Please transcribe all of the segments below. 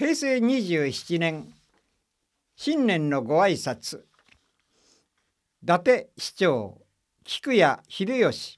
平成27年新年のご挨拶。伊達市長菊谷秀吉。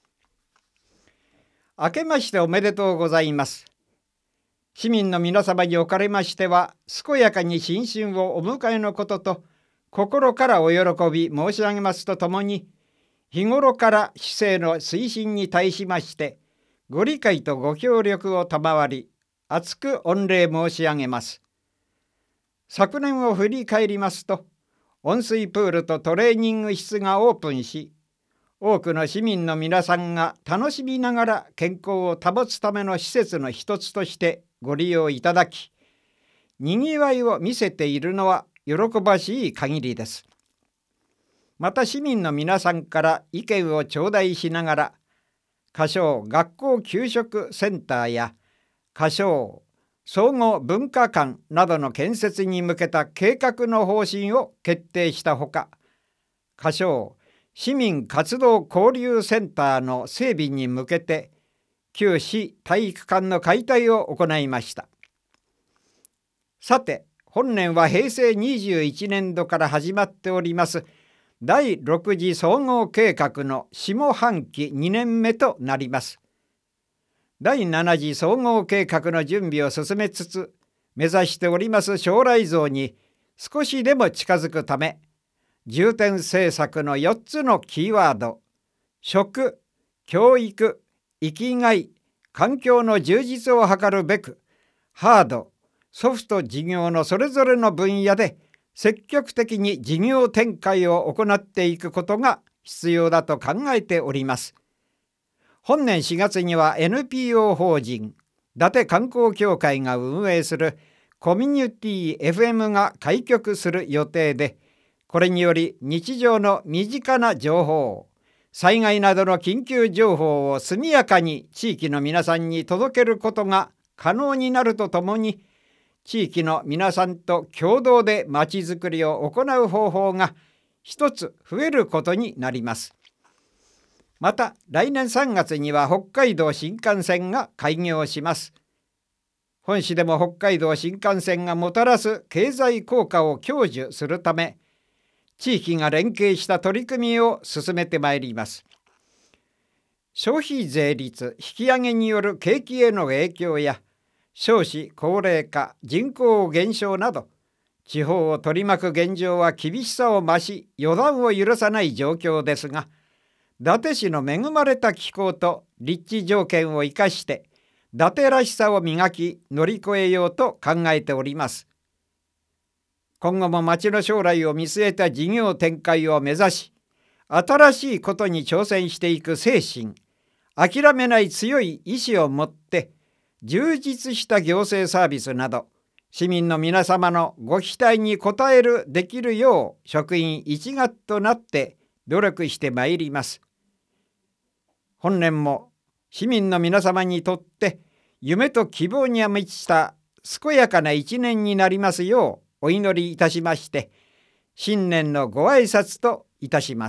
明けましておめでとうございます。市民の皆様におかれましては、健やかに新春をお迎えのことと心からお喜び申し上げますとともに、日頃から市政の推進に対しましてご理解とご協力を賜り、厚く御礼申し上げます。昨年を振り返りますと、温水プールとトレーニング室がオープンし、多くの市民の皆さんが楽しみながら健康を保つための施設の一つとしてご利用いただき、にぎわいを見せているのは喜ばしい限りです。また市民の皆さんから意見を頂戴しながら、仮称学校給食センターや仮称総合文化館などの建設に向けた計画の方針を決定したほか、仮称市民活動交流センターの整備に向けて旧市体育館の解体を行いました。さて、本年は平成21年度から始まっております第6次総合計画の下半期2年目となります。第7次総合計画の準備を進めつつ、目指しております将来像に少しでも近づくため、重点政策の4つのキーワード、食、教育、生きがい、環境の充実を図るべく、ハード、ソフト事業のそれぞれの分野で積極的に事業展開を行っていくことが必要だと考えております。本年4月には NPO 法人伊達観光協会が運営するコミュニティ FM が開局する予定で、これにより日常の身近な情報、災害などの緊急情報を速やかに地域の皆さんに届けることが可能になるとともに、地域の皆さんと共同でまちづくりを行う方法が一つ増えることになります。また来年3月には北海道新幹線が開業します。本市でも北海道新幹線がもたらす経済効果を享受するため、地域が連携した取り組みを進めてまいります。消費税率引き上げによる景気への影響や、少子高齢化、人口減少など、地方を取り巻く現状は厳しさを増し、予断を許さない状況ですが、伊達市の恵まれた気候と立地条件を生かして、伊達らしさを磨き乗り越えようと考えております。今後も町の将来を見据えた事業展開を目指し、新しいことに挑戦していく精神、諦めない強い意志を持って、充実した行政サービスなど、市民の皆様のご期待に応えるできるよう、職員一丸となって努力してまいります。本年も市民の皆様にとって夢と希望に満ちた健やかな一年になりますようお祈りいたしまして、新年のご挨拶といたします。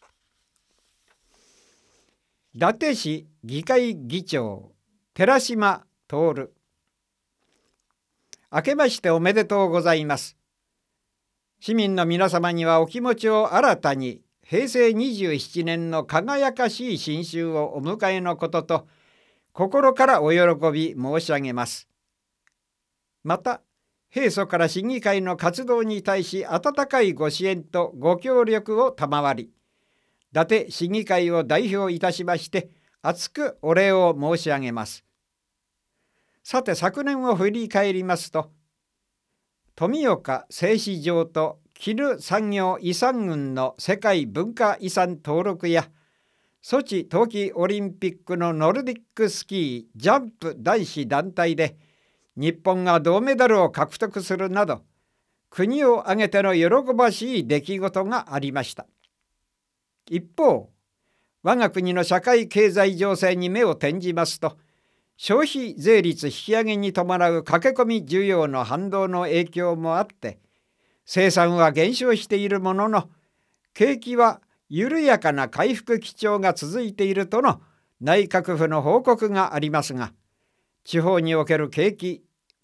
伊達市議会議長寺島徹。明けましておめでとうございます。市民の皆様にはお気持ちを新たに平成27年の輝かしい新春をお迎えのことと心からお喜び申し上げます。また平素から市議会の活動に対し温かいご支援とご協力を賜り、伊達市議会を代表いたしまして厚くお礼を申し上げます。さて、昨年を振り返りますと、富岡製糸場と絹産業遺産群の世界文化遺産登録や、ソチ冬季オリンピックのノルディックスキージャンプ男子団体で日本が銅メダルを獲得するなど、国を挙げての喜ばしい出来事がありました。一方、我が国の社会経済情勢に目を転じますと、消費税率引き上げに伴う駆け込み需要の反動の影響もあって、生産は減少しているものの、景気は緩やかな回復基調が続いているとの内閣府の報告がありますが、地方における景気、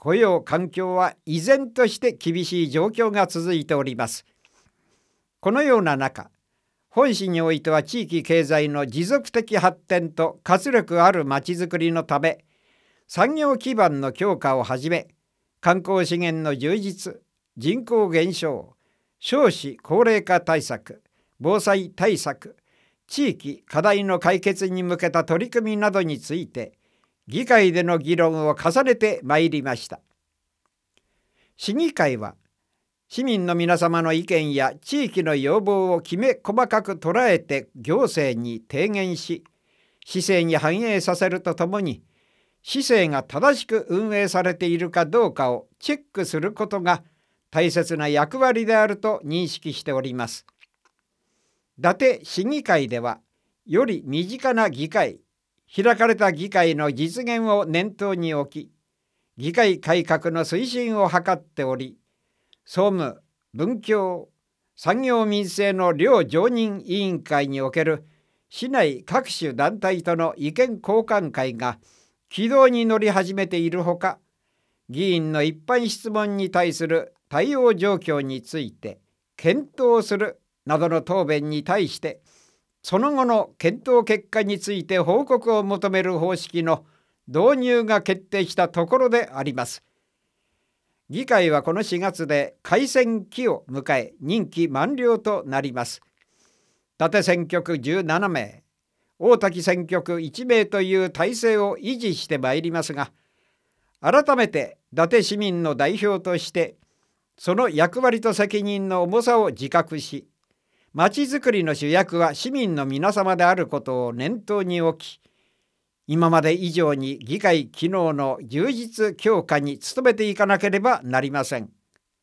雇用環境は依然として厳しい状況が続いております。このような中、本市においては地域経済の持続的発展と活力あるまちづくりのため、産業基盤の強化をはじめ、観光資源の充実、人口減少、少子高齢化対策、防災対策、地域課題の解決に向けた取り組みなどについて、議会での議論を重ねてまいりました。市議会は、市民の皆様の意見や地域の要望をきめ細かく捉えて行政に提言し、市政に反映させるとともに、市政が正しく運営されているかどうかをチェックすることが大切な役割であると認識しております。伊達市議会では、より身近な議会、開かれた議会の実現を念頭に置き、議会改革の推進を図っており、総務、文教、産業民生の両常任委員会における市内各種団体との意見交換会が軌道に乗り始めているほか、議員の一般質問に対する対応状況について検討するなどの答弁に対して、その後の検討結果について報告を求める方式の導入が決定したところであります。議会はこの4月で改選期を迎え、任期満了となります。伊達選挙区17名、大多喜選挙区1名という体制を維持してまいりますが、改めて伊達市民の代表として、その役割と責任の重さを自覚し、まちづくりの主役は市民の皆様であることを念頭に置き、今まで以上に議会機能の充実強化に努めていかなければなりません。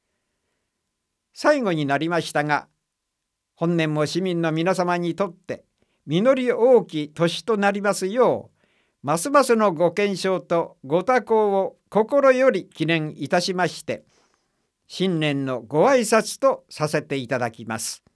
最後になりましたが、本年も市民の皆様にとって実り多き年となりますよう、ますますのご健勝とご多幸を心より祈念いたしまして、新年のご挨拶とさせていただきます。